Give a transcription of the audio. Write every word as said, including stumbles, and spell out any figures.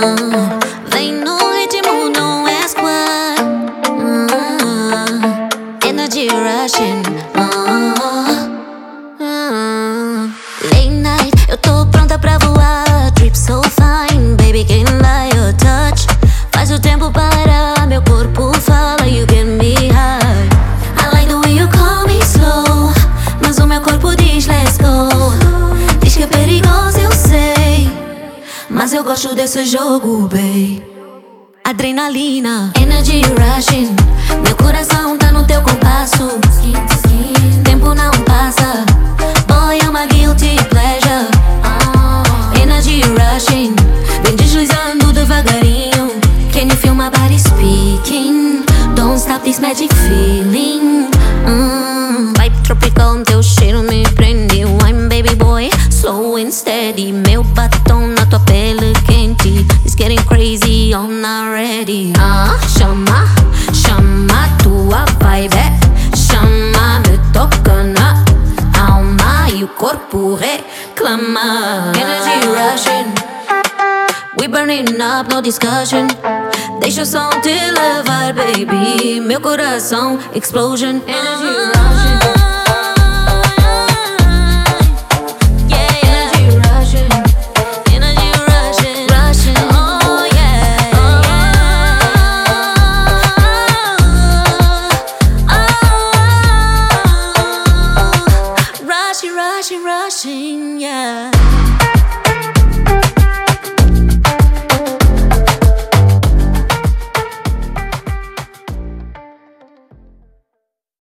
Vem no ritmo, não é squat. uh, Energy rushing. uh, uh, Late night, eu tô pronta pra voar. Trip so fine, baby, can't buy your touch. Faz o tempo parar, meu corpo fala, you get me high. I like the way you call me slow, mas o meu corpo diz let's go. Diz que é perigoso, eu sei, mas eu gosto desse jogo, babe. Adrenalina, energy rushing. Meu coração tá no teu compasso. Tempo não passa, boy, é uma guilty pleasure. Energy rushing, vem deslizando devagarinho. Can you feel my body speaking? Don't stop this magic feeling. mm. Vibe tropical, teu cheiro me prende. Wine baby boy, slow and steady. Meu batom na tua pele quente. It's getting crazy, I'm not ready. ah, Chama, chama tua vibe, é. Chama, me toca na alma e o corpo reclama. Energy rushing, we burning up, no discussion. Deixa o som te levar, baby. Meu coração, explosion. Energy rushing.